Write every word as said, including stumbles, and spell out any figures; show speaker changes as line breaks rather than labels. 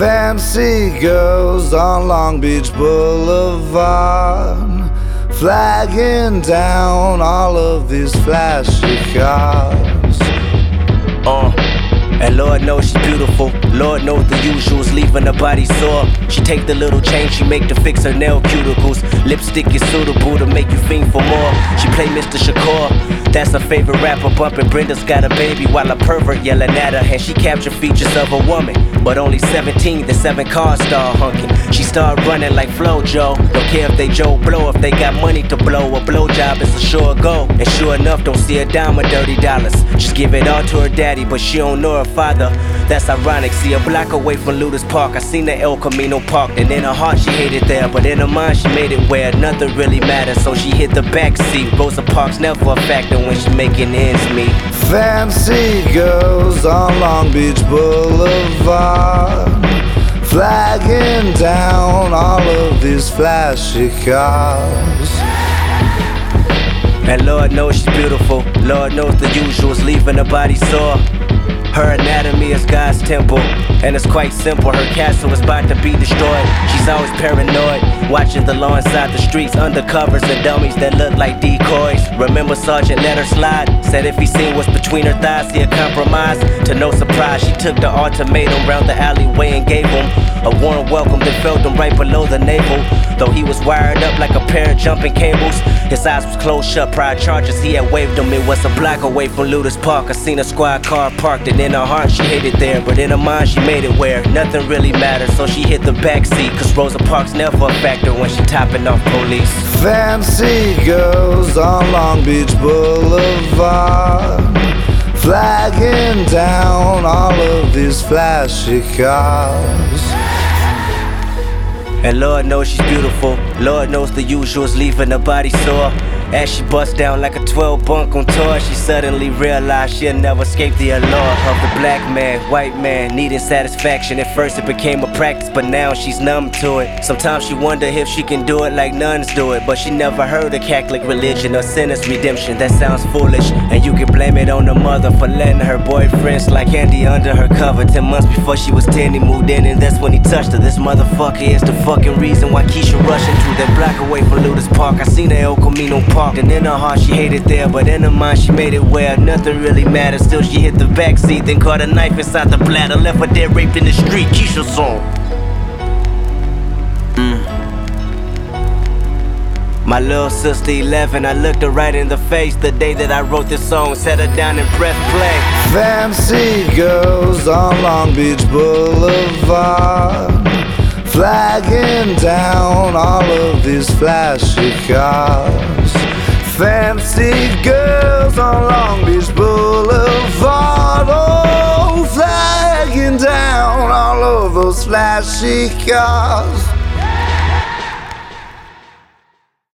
Fancy girls on Long Beach Boulevard, flagging down all of these flashy cars.
Uh, and Lord knows she's beautiful. Lord knows the usuals, leaving her body sore. She take the little change she make to fix her nail cuticles. Lipstick is suitable to make you fiend for more. She play Mister Shakur, that's her favorite rapper, bumping Brenda's got a baby while a pervert yelling at her. And she capture features of a woman, but only seventeen, the seven cars start hunking. She start running like Flojo, don't care if they Joe Blow. If they got money to blow, a blowjob is a sure go. And sure enough, don't see a dime of dirty dollars. Just give it all to her daddy, but she don't know her father. That's ironic, see a block away from Ludus Park, I seen the El Camino parked. And in her heart she hated there, but in her mind she made it where nothing really matters. So she hit the back seat. Rosa Parks never a factor when she making ends meet.
Fancy girls on Long Beach Boulevard, flagging down all of these flashy cars.
And Lord knows she's beautiful, Lord knows the usuals, leaving her body sore. Her anatomy is God's temple, and it's quite simple. Her castle is about to be destroyed. She's always paranoid, watching the law inside the streets, undercovers and dummies that look like decoys. Remember Sergeant let her slide, said if he seen what's between her thighs, he'd compromise. To no surprise, she took the ultimatum round the alleyway and gave him a warm welcome that felt him right below the navel. Though he was wired up like a pair of jumping cables, his eyes was closed shut, prior charges he had waved them. It was a block away from Ludus Park, I seen a squad car parked. And in her heart she hated there, but in her mind she made it where nothing really mattered. So she hit the backseat, cause Rosa Parks never a factor when she topping off police.
Fancy girls on Long Beach Boulevard, flagging down all of these flashy cars.
And Lord knows she's beautiful, Lord knows the usuals, leaving her body sore. As she busts down like a twelve bunk on tour, she suddenly realized she'll never escape the allure of the black man, white man, needing satisfaction. At first it became a practice, but now she's numb to it. Sometimes she wonder if she can do it like nuns do it, but she never heard of Catholic religion or sinner's redemption. That sounds foolish, and you can blame it on the mother for letting her boyfriend slide candy under her cover. Ten months before she was ten, he moved in, and that's when he touched her. This motherfucker is the fucking reason why Keisha rushing through that block away from Ludus Park. I seen the El Camino park, and in her heart she hated there, but in her mind she made it where nothing really mattered. Still she hit the backseat, then caught a knife inside the bladder, left her dead raped in the street. Keisha song. Mm. My little sister eleven, I looked her right in the face the day that I wrote this song, sat her down and pressed play.
Fancy girls on Long Beach Boulevard, flagging down all of these flashy cars. Fancy girls on Long Beach Boulevard, oh, flagging down all of those flashy cars.